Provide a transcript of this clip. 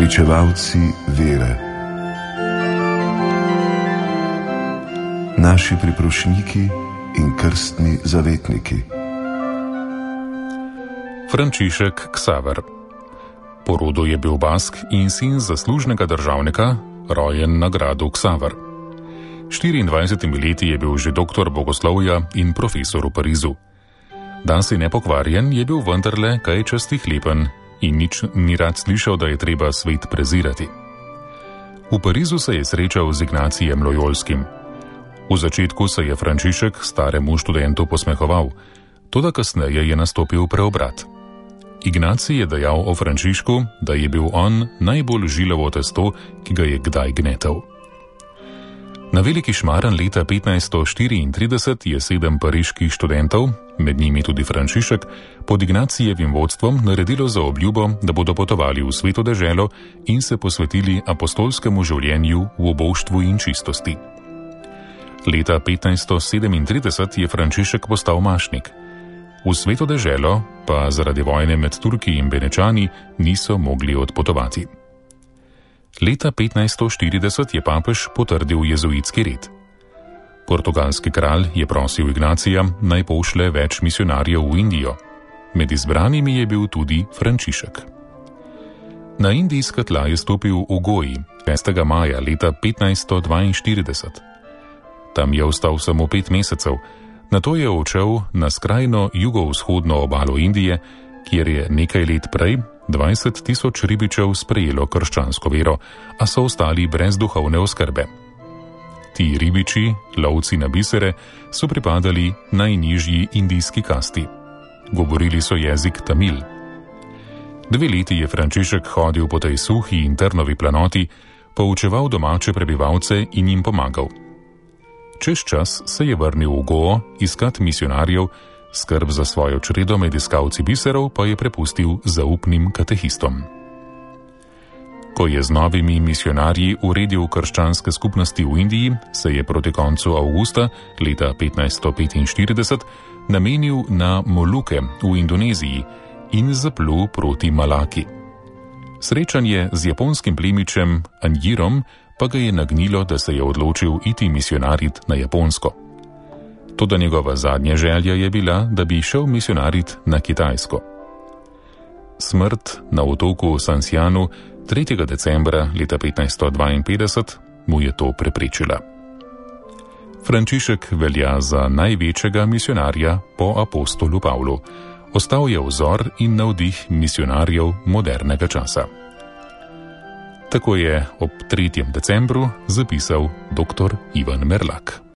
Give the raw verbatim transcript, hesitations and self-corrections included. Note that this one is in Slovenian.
Uresničevalci vere. Naši priprošniki in krstni zavetniki. Frančišek Ksaver. Po rodu je bil Bask in sin zaslužnega državnika, rojen na gradu Ksaver. štiriindvajsetimi leti je bil že doktor bogoslovja in profesor v Parizu. Dan si nepokvarjen je bil vendarle kaj časti hlepen in nič ni rad slišal, da je treba svet prezirati. V Parizu se je srečal z Ignacijem Lojolskim. V začetku se je Frančišek staremu študentu posmehoval, toda kasneje je nastopil preobrat. Ignacij je dejal o Frančišku, da je bil on najbolj žilavo testo, ki ga je kdaj gnetel. Na veliki šmaren leta petnajststo štiriintrideset je sedem pariških študentov, med njimi tudi Frančišek, pod Ignacijevim vodstvom naredilo za obljubo, da bodo potovali v sveto deželo in se posvetili apostolskemu življenju v oboštvu in čistosti. Leta petnajststo sedemintrideset je Frančišek postal mašnik. V sveto deželo pa zaradi vojne med Turki in Benečani niso mogli odpotovati. Leta petnajststo štirideset je papež potrdil jezuitski red. Portugalski kralj je prosil Ignacija, naj pošlje več misionarjev v Indijo. Med izbranimi je bil tudi Frančišek. Na indijska tla je stopil v Goji šestega maja leta petnajststo dvainštirideset. Tam je ostal samo pet mesecev, nato je odšel na skrajno jugovzhodno obalo Indije, kjer je nekaj let prej dvajset tisoč ribičev sprejelo krščansko vero, a so ostali brez duhovne oskrbe. Ti ribiči, lovci na bisere, so pripadali najnižji indijski kasti. Govorili so jezik tamil. Dve leti je Frančišek hodil po tej suhi in trnovi planoti, poučeval domače prebivalce in jim pomagal. Čez čas se je vrnil v Goa iskat misionarjev, skrb za svojo čredo med iskalci biserov pa je prepustil zaupnim katehistom. Ko je z novimi misionarji uredil krščanske skupnosti v Indiji, se je proti koncu avgusta leta petnajststo petinštirideset namenil na Moluke v Indoneziji in zaplul proti Malaki. Srečanje z japonskim plemičem Anjirom pa ga je nagnilo, da se je odločil iti misionarit na Japonsko. Toda njegova zadnja želja je bila, da bi šel misionarit na Kitajsko. Smrt na otoku Sansianu tretjega decembra leta petnajststo dvainpetdeset mu je to preprečila. Frančišek velja za največjega misionarja po apostolu Pavlu. Ostal je vzor in navdih misionarjev modernega časa. Tako je ob tretjem decembru zapisal doktor Ivan Merlak.